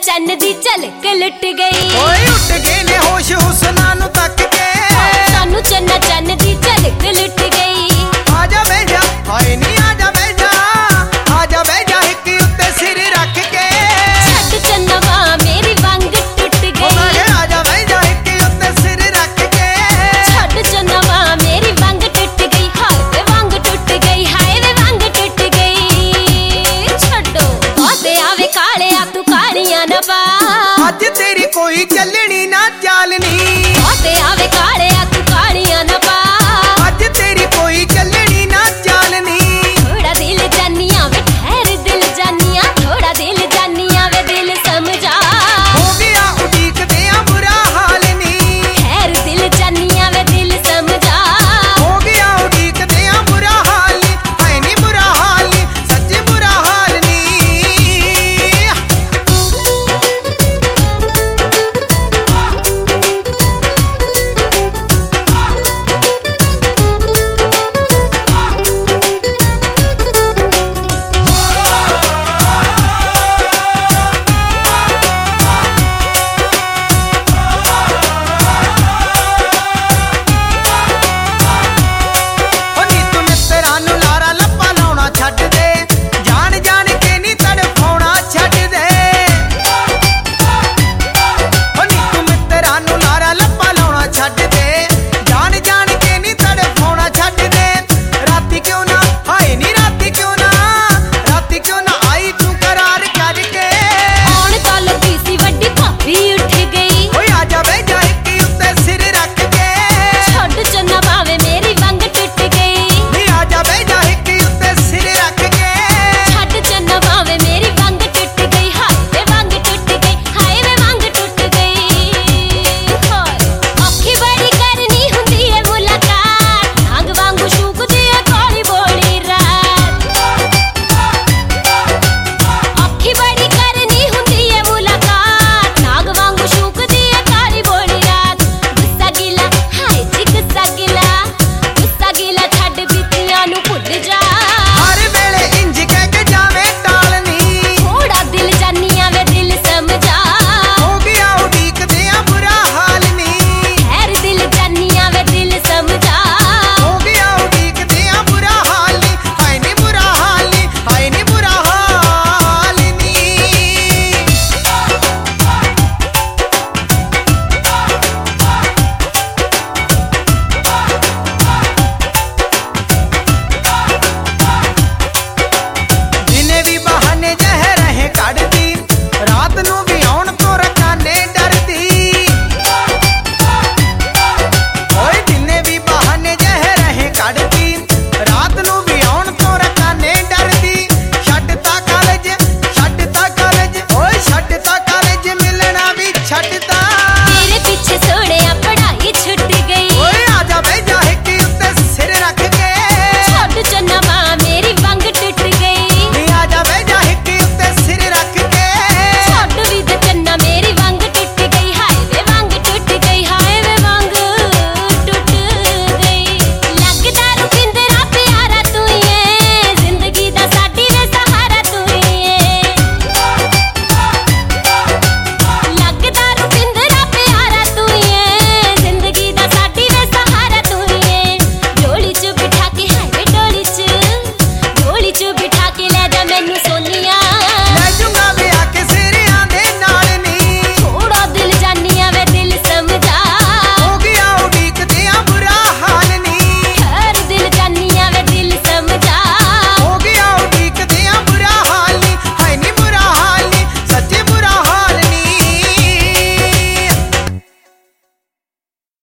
चन्न दी झलक लुट गई। ओए उठ गए ने होश हुस्ना नू तक के, सानू चन्ना चन्न दी झलक लुट गई। आजा बह जा हाय नी आजा बह जा, आजा बह जा हिक उत्ते सिर रख के। छट चन्नवा मेरी वंग टूट गई। आजा बह जा हिक उत्ते सिर रख के। छट चन्नवा मेरी वंग टूट गई। हाय वे वंग टूट गई, हाय वे वंग टूट गई। छड्डो ओते आवे काले आ तू कालियां ना पा, अज तेरी कोई चलनी ना चालनी। ओते आवे काले आ तू कालियां ना पा, अज तेरी कोई चलनी ना चालनी। थोड़ा दिल जानिया वे ठहर दिल जानिया, थोड़ा दिल जानिया वे दिल समझा। हो गया उड़ीक दिया बुरा हाल नी, ठहर दिल जानिया वे दिल समझा। हो गया उड़ीक दिया बुरा हाल नी, है नी बुरा हाल नी, सच्चे बुरा हाल नी। आउण तां लगी सी वड्डी भाभी उठ